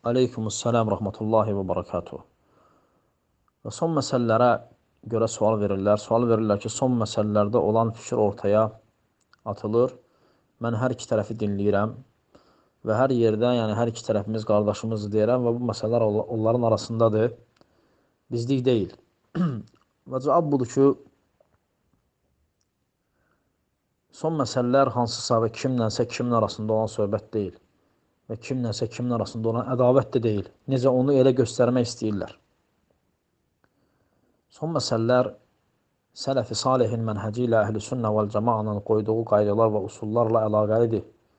Aleykümselam rahmetullahi ve berekatuhu. Və son məsələlərə görə sual verirlər. Sual verirlər ki, son məsələlərdə olan fikir ortaya atılır. Mən hər iki tərəfi dinləyirəm və hər yerdə, yəni hər iki tərəfimiz qardaşımız deyirəm və bu məsələlər onların arasındadır. Bizlik deyil. Və cavab budur ki, son məsələlər hansısa və kimlənsə kimin arasında olan söhbət deyil. Və kimlənsə kimin arasında olan ədavət də deyil. Necə onu elə göstərmək istəyirlər. Son məsələlər Sələf-i Salihin mənhəci ilə Əhl-i Sünnə vəl-Cəmaənin qoyduğu qaydalar və usullarla əlaqəlidir.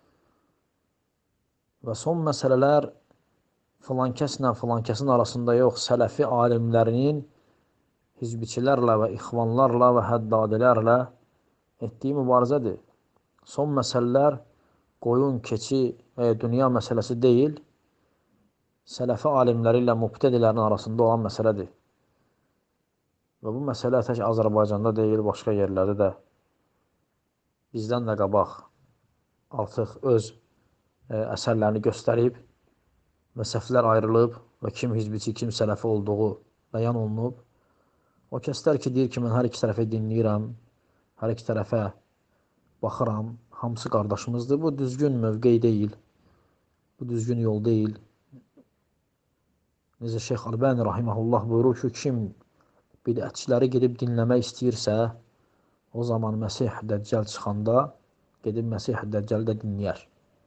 Və son məsələlər filankəslə filankəsin arasında yox, sələfi alimlərinin hizbiçilərlə və ixvanlarla və həddadilərlə etdiyi mübarizədir. Son məsələlər qoyun, keçi və dünya məsələsi deyil, sələfi alimləri ilə mübtədilərin arasında olan məsələdir. Və bu məsələ tək Azərbaycanda deyil, başqa yerlərdə də bizdən də qabaq artıq öz əsərlərini göstərib və səhvlər ayrılıb və kim hizbiçi, kim sələfi olduğu bəyan olunub. O kəslər ki, deyir ki, mən hər iki tərəfə dinləyirəm, hər iki tərəfə baxıram, hamısı qardaşımızdır. Bu düzgün mövqey deyil, bu düzgün yol deyil. Necə Şeyx Əlbani rahiməhullah buyurur ki, kim bidətçiləri gedib dinləmək istəyirsə, o zaman Məsih Dəccal çıxanda gedib Məsih Dəccəli də dinləyər.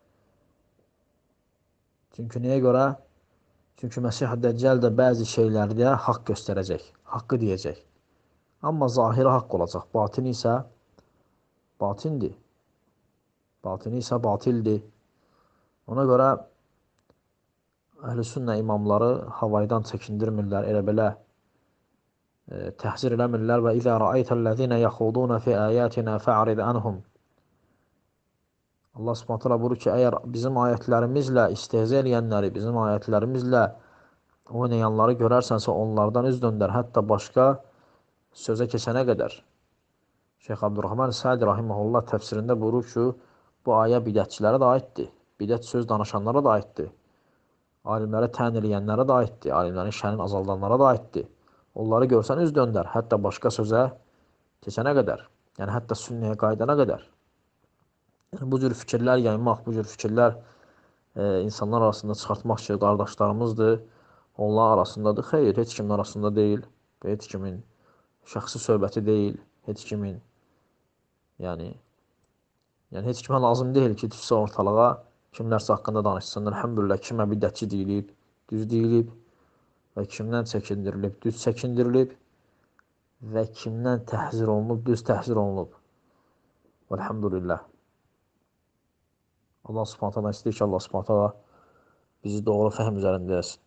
Çünki nəyə görə? Çünki Məsih Dəccal da bəzi şeylərdə haqq göstərəcək, haqqı deyəcək. Amma zahiri haqq olacaq, batini isə batindir. Batini isə batildir. Ona görə Əhl-i Sünnə imamları havaydan çəkindirmirlər, elə belə təhzir eləmirlər və İzə rəaytəl-ləzīnə yəxudunə fi əyətinə fə'rid ənhum. Allah Subhanahu taala buyurur ki, əgər bizim ayətlərimizlə istehza eləyənləri, bizim ayətlərimizlə oynayanları görərsənsə onlardan üz döndər, hətta başqa sözə keçənə qədər. Şeyx Abdurrahman Sədi rahimehullah təfsirində buyurur ki, bu ayə bidətçilərə də aiddir. Bidət söz danışanlara da aiddir. Alimləri tən eləyənlərə də aiddir. Alimlərin şənin azaldanlara da aiddir. Onları görsən üz döndər, hətta başqa sözə keçənə qədər, yəni hətta sünnəyə qaydana qədər. Yəni, bu cür fikirlər yaymaq, bu cür fikirlər insanlar arasında çıxartmaq ki, qardaşlarımızdır, onlar arasındadır. Xeyr, heç kimin arasında deyil, heç kimin şəxsi söhbəti deyil, heç kimin, yəni heç kimə lazım deyil ki, düşsə ortalığa, kimlərsə haqqında danışsın. Elhamdülillah, kimə bidətçi deyilib, düz deyilib. Və kimdən çəkindirilib, düz çəkindirilib və kimdən təhzir olunub, düz təhzir olunub. Elhamdülillah. Allah Subhanahu taala istəyir ki, Allah Subhanahu taala bizi doğru fəhm üzərində etsin.